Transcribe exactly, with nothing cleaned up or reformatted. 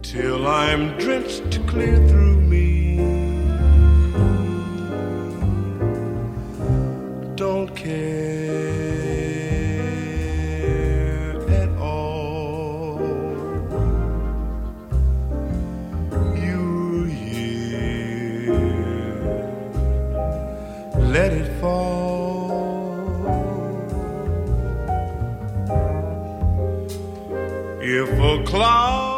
till I'm drenched clear through me. Don't care at all. You're here, let it fall. If a cloud